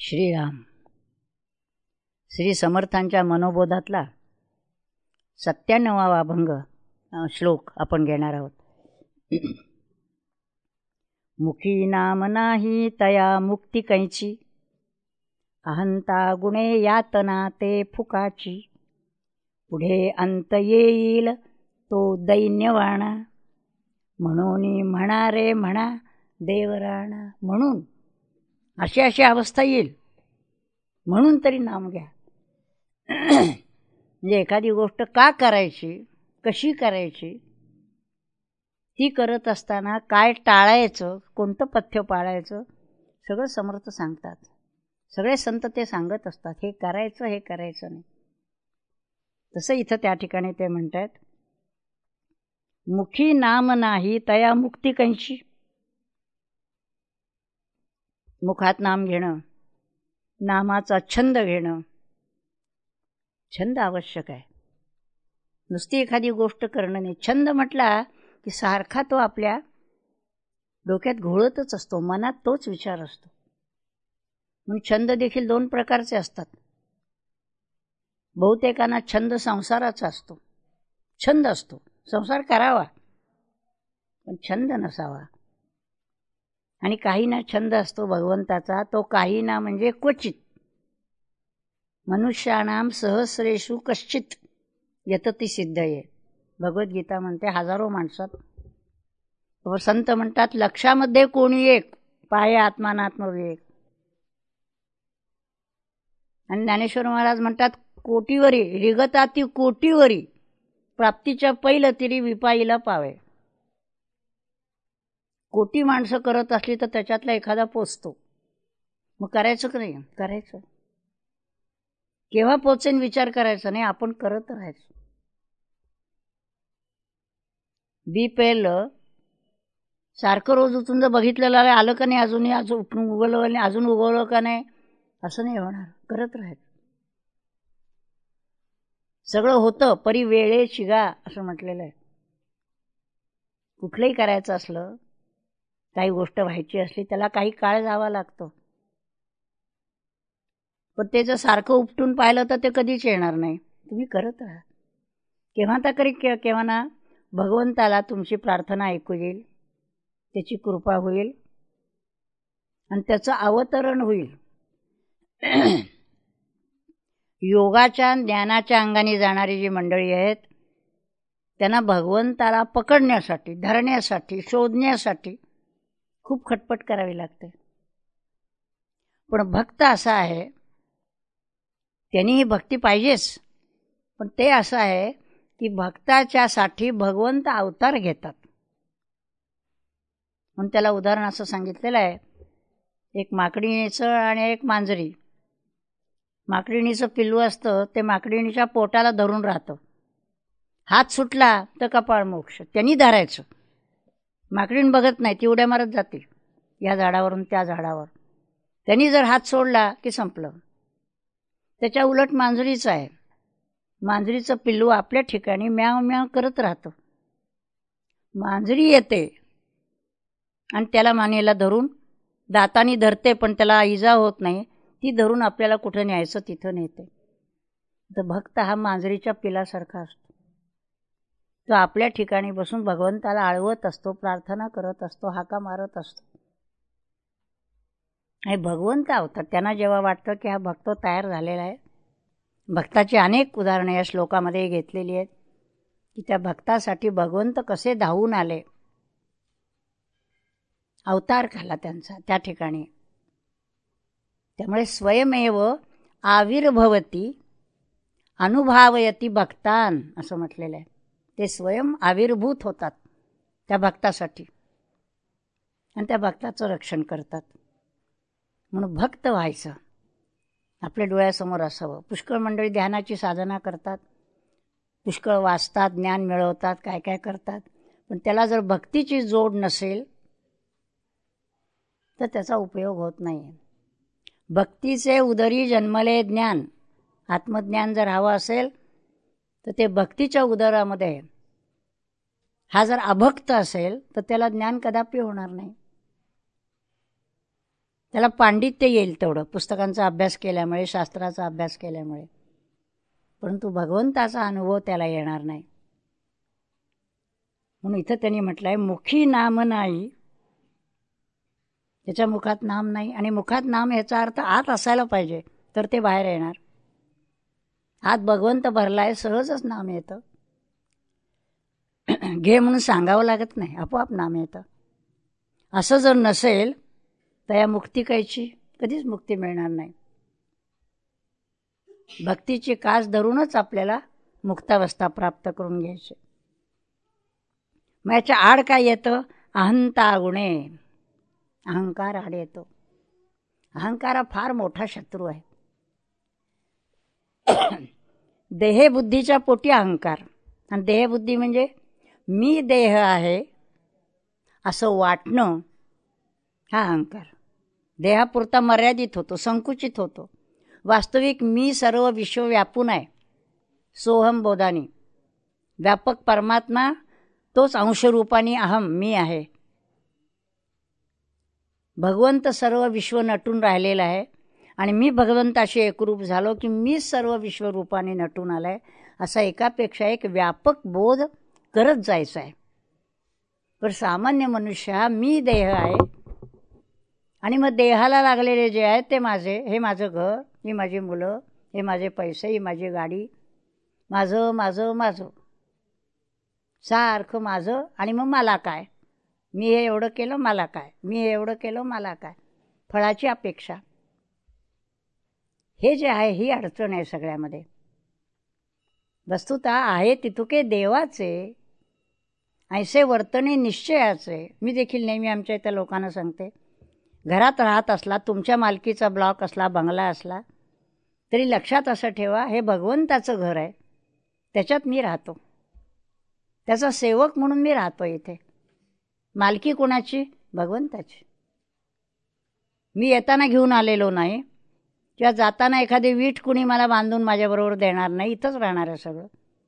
श्रीराम. श्री समर्थांच्या मनोबोधातला 97वा अभंग श्लोक आपण घेणार आहोत. मुखी नाम नाही तया मुक्ती कैची, अहंता गुणे यातना ते फुकाची. पुढे अंत येईल तो दैन्यवाणा, म्हणून म्हणारे म्हणा देवराणा. म्हणून अशी अशी अवस्था येईल, म्हणून तरी नाम घ्या. म्हणजे एखादी गोष्ट का करायची, कशी करायची, ती करत असताना काय टाळायचं, कोणतं पथ्य पाळायचं, सगळं समर्थ सांगतात. सगळे संत ते सांगत असतात, हे करायचं हे करायचं नाही. तसं इथं त्या ठिकाणी ते म्हणतात, मुखी नाम नाही तया मुक्ती कैची. मुखात नाम घेणं, नामाचा छंद घेणं, छंद आवश्यक आहे. नुसती एखादी गोष्ट करणं नाही. छंद म्हटला की सारखा तो आपल्या डोक्यात घोळतच असतो, मनात तोच विचार असतो. म्हणून छंद देखील 2 प्रकारचे असतात. बहुतेकांना छंद संसाराचा असतो. छंद असतो संसार करावा, पण छंद नसावा. आणि काहींना छंद असतो भगवंताचा, तो काहींना म्हणजे क्वचित. मनुष्याणाम सहस्रेषु कश्चित यतती सिद्धये. भगवद्गीता म्हणते हजारो माणसात. संत म्हणतात लक्षामध्ये कोणी एक, पाये आत्मानात्मविवेक. आणि ज्ञानेश्वर महाराज म्हणतात कोटीवरी रिगताती कोटीवरी, प्राप्तीच्या पहिलं तिरी विपाईला पावे. कोटी माणसं करत असली तर त्याच्यातला एखादा पोचतो. मग करायचं की नाही? करायचं. केव्हा पोचेन विचार करायचा नाही, आपण करत राहायचं. बी पेरलं, सारखं रोज उठून जर बघितलेलं आलं का नाही, अजूनही अजून उगवलं नाही, अजून उगवलं का नाही, असं नाही होणार. करत राहायचं. सगळं होतं परी वेळे शिगा असं म्हटलेलं आहे. कुठलंही करायचं असलं, काही गोष्ट व्हायची असली, त्याला काही काळ जावा लागतो. पण ते जर सारखं उपटून पाहिलं तर ते कधीच येणार नाही. तुम्ही करत राहा. केव्हा तरी केव्हा ना भगवंताला तुमची प्रार्थना ऐकू येईल, त्याची कृपा होईल आणि त्याचं अवतरण होईल. योगाच्या ज्ञानाच्या अंगाने जाणारी जी मंडळी आहेत, त्यांना भगवंताला पकडण्यासाठी, धरण्यासाठी, शोधण्यासाठी खूप खटपट करावी लागते. पण भक्त असा आहे, त्यांनी ही भक्ती पाहिजेच, पण ते असं आहे की भक्ताच्यासाठी भगवंत अवतार घेतात. म्हणून त्याला उदाहरण असं सांगितलेलं आहे, एक माकडीचं आणि एक मांजरी. माकडीणीचं पिल्लू असतं, ते माकडीणीच्या पोटाला धरून राहतं. हात सुटला तर कपाळ मोक्ष. त्यांनी धरायचं. माकडीण बघत नाही, ती उड्या मारत जाते या झाडावरून त्या झाडावर. त्यांनी जर हात सोडला की संपलं. त्याच्या उलट मांजरीचं आहे. मांजरीचं पिल्लू आपल्या ठिकाणी म्याव म्याव करत राहतं. मांजरी येते आणि त्याला मानेला धरून दातानी धरते, पण त्याला इजा होत नाही. ती धरून आपल्याला कुठं न्यायचं तिथं नेते. तर भक्त हा मांजरीच्या पिलासारखा असतो. तो आपल्या ठिकाणी बसून भगवंताला आळवत असतो, प्रार्थना करत असतो, हाका मारत असतो. हे भगवंत अवतार. त्यांना जेव्हा वाटतं की हा भक्त तयार झालेला आहे, भक्ताची अनेक उदाहरणं या श्लोकामध्ये घेतलेली आहेत की त्या भक्तासाठी भगवंत कसे धावून आले, अवतार खाला त्यांचा त्या ठिकाणी. त्यामुळे स्वयमेव आविर्भवती अनुभावयती भक्तान असं म्हटलेलं आहे. ते स्वयं आविर्भूत होतात त्या भक्तासाठी आणि त्या भक्ताचं रक्षण करतात. म्हणून भक्त व्हायचं, आपल्या डोळ्यासमोर असावं. पुष्कळ मंडळी ध्यानाची साधना करतात, पुष्कळ वाचतात, ज्ञान मिळवतात, काय काय करतात, पण त्याला जर भक्तीची जोड नसेल तर त्याचा उपयोग होत नाही. भक्तीचे उदरी जन्मले ज्ञान. आत्मज्ञान जर हवं असेल तर ते भक्तीच्या उदरामध्ये आहे. हा जर अभक्त असेल तर त्याला ज्ञान कदापि होणार नाही. त्याला पांडित्य येईल तेवढं, पुस्तकांचा अभ्यास केल्यामुळे, शास्त्राचा अभ्यास केल्यामुळे, परंतु भगवंताचा अनुभव त्याला येणार नाही. म्हणून इथं त्यांनी म्हटलंय मुखी नाम नाही, त्याच्या मुखात नाम नाही. आणि मुखात नाम याचा अर्थ आत असायला पाहिजे, तर ते बाहेर येणार. आत भगवंत भरलाय, सहजच नाम येतं. घे म्हणून सांगावं लागत नाही, आपोआप नाम येतं. असं जर नसेल तर या मुक्ती कायची, कधीच मुक्ती मिळणार नाही. भक्तीची कास धरूनच आपल्याला मुक्तावस्था प्राप्त करून घ्यायची. मग याच्या आड काय येतं? अहंता गुणे, अहंकार आड येतो. अहंकार हा फार मोठा शत्रू आहे. देहबुद्धीच्या पोटी अहंकार, आणि देहबुद्धी म्हणजे मी देह आहे असं वाटणं, हा अहंकार. देहापुरता मर्यादित होतो, संकुचित होतो. वास्तविक मी सर्व विश्व व्यापून आहे. सोहम बोधानी, व्यापक परमात्मा तोच अंशरूपानी अहम मी आहे. भगवंत सर्व विश्व नटून राहिलेला आहे, आणि मी भगवंताशी एकरूप झालो की मी सर्व विश्वरूपाने नटून आलाय, असा एकापेक्षा एक व्यापक बोध करत जायचा आहे. पण सामान्य मनुष्य हा मी देह आहे, आणि मग देहाला लागलेले जे आहे ते माझे, हे माझं घर, ही माझी मुलं, हे माझे पैसे, ही माझी गाडी, माझं माझं माझं, सारखं माझं. आणि मग मला काय, मी हे एवढं केलं मला काय, मी हे एवढं केलं मला काय, फळाची अपेक्षा. हे जे आहे ही अडचण आहे सगळ्यामध्ये. वस्तुतः आहे तितुके देवाचे, ऐसे वर्तने निश्चयाचे. मी देखील नेहमी आमच्या इथं लोकांना सांगते, घरात राहत असला, तुमच्या मालकीचा ब्लॉक असला, बंगला असला, तरी लक्षात असं ठेवा, हे भगवंताचं घर आहे, त्याच्यात मी राहतो, त्याचा सेवक म्हणून मी राहतो इथे. मालकी कोणाची? भगवंताची. मी येताना घेऊन आलेलो नाही, किंवा जाताना एखादी वीट कुणी मला बांधून माझ्याबरोबर देणार नाही, इथंच राहणार आहे सगळं.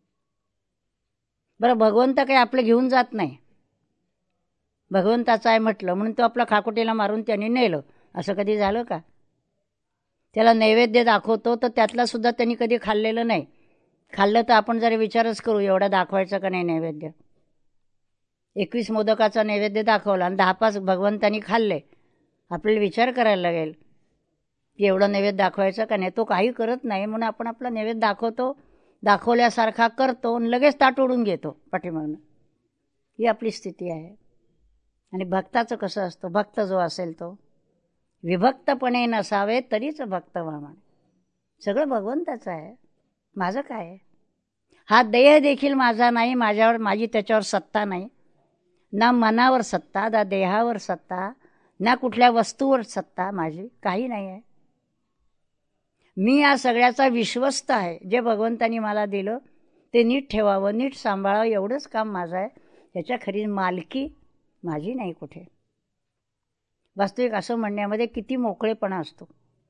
बरं, भगवंत काही आपलं घेऊन जात नाही. भगवंताचं आहे म्हटलं म्हणून तो आपला खाकुटीला मारून त्यांनी नेलं, असं कधी झालं का? त्याला नैवेद्य दाखवतो तर त्यातला सुद्धा त्यांनी कधी खाल्लेलं नाही. खाल्लं तर आपण जरा विचारच करू, एवढा दाखवायचं का नाही नैवेद्य. 21 मोदकाचा नैवेद्य दाखवला आणि 10-5 भगवंतांनी खाल्ले, आपल्याला विचार करायला लागेल की एवढं नैवेद्य दाखवायचं का नाही. तो काही करत नाही, म्हणून आपण आपला नैवेद्य दाखवतो, दाखवल्यासारखा करतो आणि लगेच ताट ओढून घेतो पाठीमागनं. ही आपली स्थिती आहे. आणि भक्ताचं कसं असतं? भक्त जो असेल तो विभक्तपणे नसावे तरीच भक्त व्हावा. सगळं भगवंताचं आहे, माझं काय आहे? हा देह देखील माझा नाही, माझ्यावर माझी त्याच्यावर सत्ता नाही. ना मनावर सत्ता, ना देहावर सत्ता, ना कुठल्या वस्तूवर सत्ता माझी, काही नाही आहे. मी या सगळ्याचा विश्वस्त आहे. जे भगवंतानी मला दिलं ते नीट ठेवावं, नीट सांभाळावं, एवढंच काम माझं आहे. त्याच्या खरी मालकी माझी नाही कुठे. वास्तविक असं म्हणण्यामध्ये किती मोकळेपणा असतो.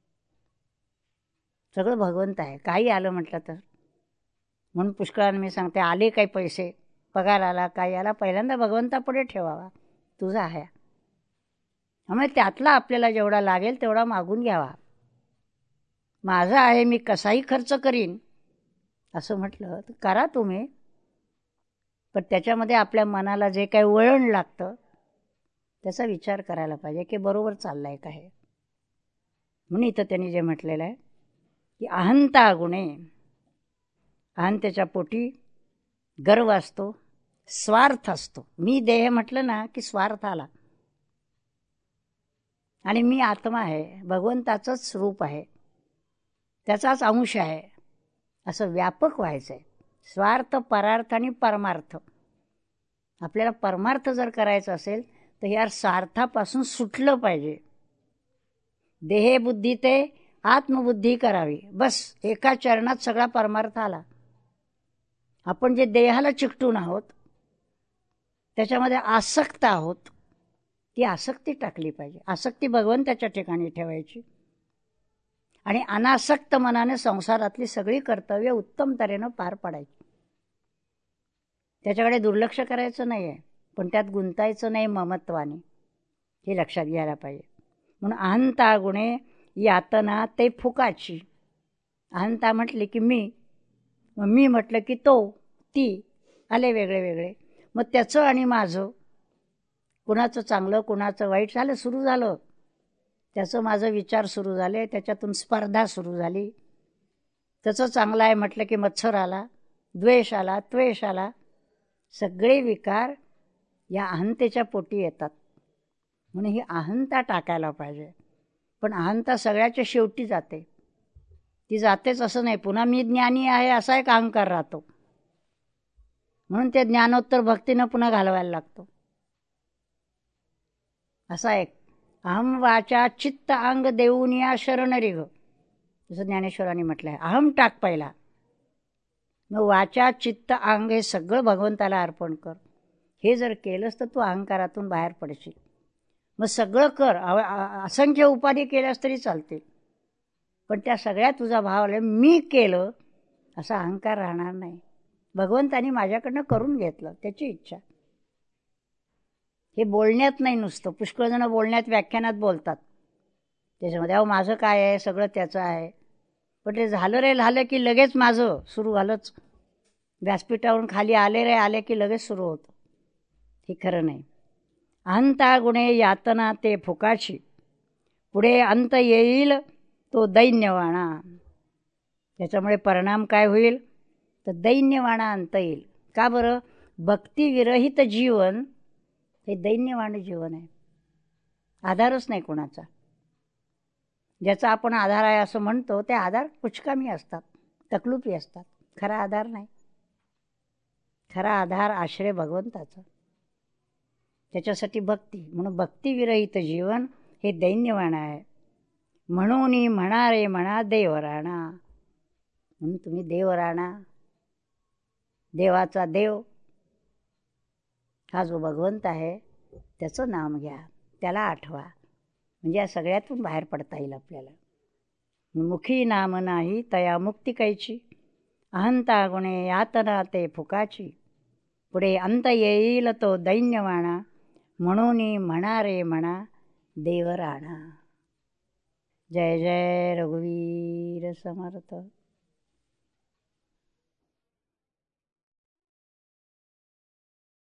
सगळं भगवंत आहे, काही आलं म्हटलं तर. म्हणून पुष्कळांना मी सांगते, आले काही पैसे, पगार आला, काही आला, पहिल्यांदा भगवंतापुढे ठेवावा, तुझा आहे. त्यामुळे त्यातला आपल्याला जेवढा लागेल तेवढा मागून घ्यावा. माझा आहे, मी कसाही खर्च करीन असं म्हटलं तर करा तुम्ही, पण त्याच्यामध्ये आपल्या मनाला जे काही वळण लागतं त्याचा विचार करायला पाहिजे की बरोबर चाललंय का हे. म्हणून इथं त्यांनी जे म्हटलेलं आहे की अहंता गुणे, अहंतेच्या पोटी गर्व असतो, स्वार्थ असतो. मी देह म्हटलं ना की स्वार्थ आला. आणि मी आत्मा आहे, भगवंताचंच रूप आहे, त्याचाच अंश आहे, असं व्यापक व्हायचं आहे. स्वार्थ, परार्थ आणि परमार्थ. आपल्याला परमार्थ जर करायचं असेल तर या स्वार्थापासून सुटलं पाहिजे. देहबुद्धी ते आत्मबुद्धी करावी, बस एका चरणात सगळा परमार्थ आला. आपण जे देहाला चिकटून आहोत, त्याच्यामध्ये आसक्त आहोत, ती आसक्ती टाकली पाहिजे. आसक्ती भगवंताच्या ठिकाणी ठेवायची आणि अनासक्त मनाने संसारातली सगळी कर्तव्य उत्तम तऱ्हेनं पार पाडायची. त्याच्याकडे दुर्लक्ष करायचं नाही आहे, पण त्यात गुंतायचं नाही ममत्वाने, हे लक्षात घ्यायला पाहिजे. म्हणून अहंता गुणे यातना ते फुकाची. अहंता म्हटले की मी, मग मी म्हटलं की तो, ती, आले वेगळे वेगळे. मग त्याचं आणि माझं, कुणाचं चांगलं कुणाचं वाईट झालं, सुरू झालं. त्याचं माझं विचार सुरू झाले, त्याच्यातून स्पर्धा सुरू झाली. त्याचं चांगलं आहे म्हटलं की मत्सर आला, द्वेष आला, त्वेष आला. सगळे विकार या अहंतेच्या पोटी येतात. म्हणून ही अहंता टाकायला पाहिजे. पण अहंता सगळ्याच्या शेवटी जाते. ती जातेच असं नाही. पुन्हा मी ज्ञानी आहे असा एक अहंकार राहतो. म्हणून ते ज्ञानोत्तर भक्तीनं पुन्हा घालवायला लागतो. असा एक अहम वाचा चित्त अंग देऊन या शरण रिघ, जसं ज्ञानेश्वरांनी म्हटलं आहे. अहम टाक पहिला, मग वाचा चित्त अंग हे सगळं भगवंताला अर्पण कर. हे जर केलंस तर तू अहंकारातून बाहेर पडशील. मग सगळं कर, असंख्य उपाधी केल्यास तरी चालतील, पण त्या सगळ्या तुझा भाव आला मी केलं असा अहंकार राहणार नाही. भगवंतानी माझ्याकडनं करून घेतलं, त्याची इच्छा. हे बोलण्यात नाही नुसतं. पुष्कळ जण बोलण्यात व्याख्यानात बोलतात त्याच्यामध्ये, अहो माझं काय आहे, सगळं त्याचं आहे. पण ते झालं रे झालं की लगेच माझं सुरू झालंच. व्यासपीठावरून खाली आले रे आले की लगेच सुरू होतं. हे खरं नाही. अहंता गुणे यातना ते फुकाची, पुढे अंत येईल तो दैन्यवाणा. त्याच्यामुळे परिणाम काय होईल तर दैन्यवाणा अंत येईल. का बरं? भक्तिविरहित जीवन हे दैन्यवाण जीवन आहे. आधारच नाही कोणाचा. ज्याचा आपण आधार आहे असं म्हणतो ते आधार पुचकामी असतात, तकलुफी असतात. खरा आधार नाही. खरा आधार आश्रय भगवंताचा. त्याच्यासाठी भक्ती. म्हणून भक्तिविरहित जीवन हे दैन्यवाण आहे. म्हणून म्हणा रे म्हणा देवराणा. म्हणून तुम्ही देवराणा, देवाचा देव हा जो भगवंत आहे त्याचं नाम घ्या, त्याला आठवा. म्हणजे या सगळ्यातून बाहेर पडता येईल आपल्याला. मुखी नाम नाही तया मुक्ती कैची, अहंता गुणे यातना ते फुकाची, पुढे अंत येईल तो दैन्यवाणा, म्हणून म्हणा रे म्हणा देवराणा. जय जय रघुवीर समर्थ.